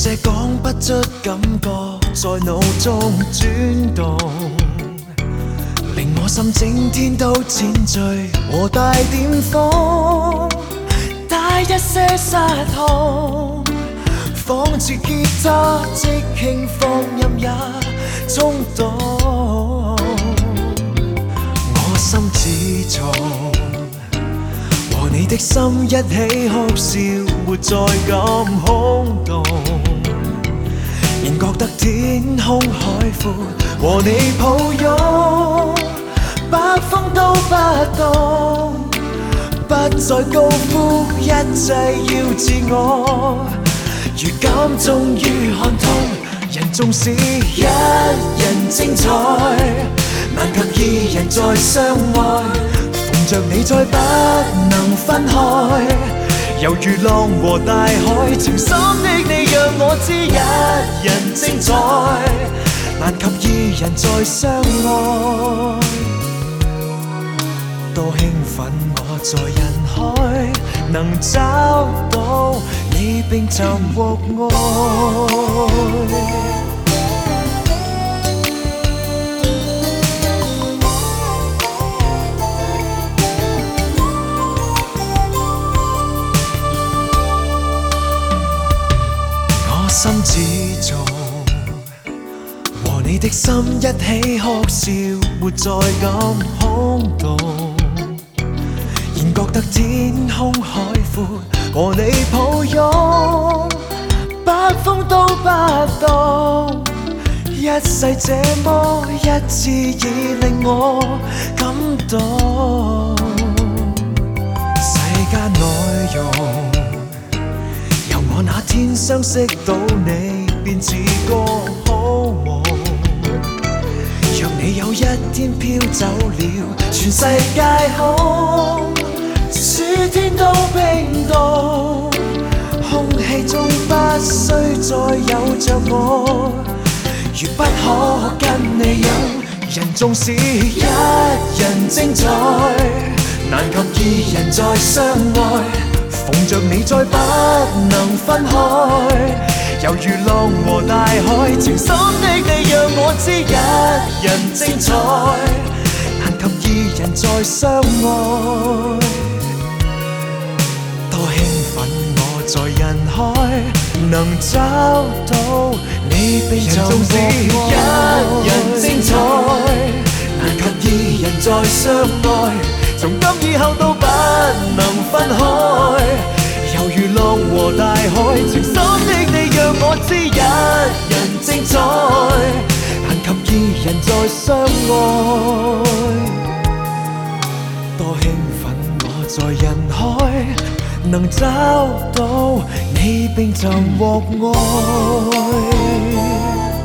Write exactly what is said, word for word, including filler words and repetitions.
這講不出感覺在腦中轉動，令我心整天都淺醉和大點風，帶一些失控，仿似吉他即興放任也衝動，我心只從和你的心一起哭笑，沒再咁空洞，仍覺得天空海闊，和你抱擁，北風都不凍，不再高呼一切要自我，如感終於看通，人縱使一人精彩，難及二人再相愛，逢着你再不能分開，猶如浪和大海，情深的你讓我知，一人精彩，難及二人再相愛，多興奮我在人海能找到你並尋獲愛。心只做和你的心一起哭笑，沒再咁空洞，仍覺得天空海闊，和你抱擁，北風都不凍，一世這麼一次已令我感動，世間內容我那天相識到你，便似個好夢。若你有一天飄走了，全世界空，暑天都冰凍，空氣中不需再有着我，如不可跟你有，人縱使一人精彩，難及二人再相愛。逢着你再不能分開，猶如浪和大海，情深的你讓我知，一人精彩，難及二人再相愛，多興奮我在人海能找到你並尋獲愛，一人精彩，難及二人再相愛，從今以後都不能分開，猶如浪和大海，情深的你讓我知，一人精彩，難及二人再相愛，多興奮我在人海能找到你並尋獲愛。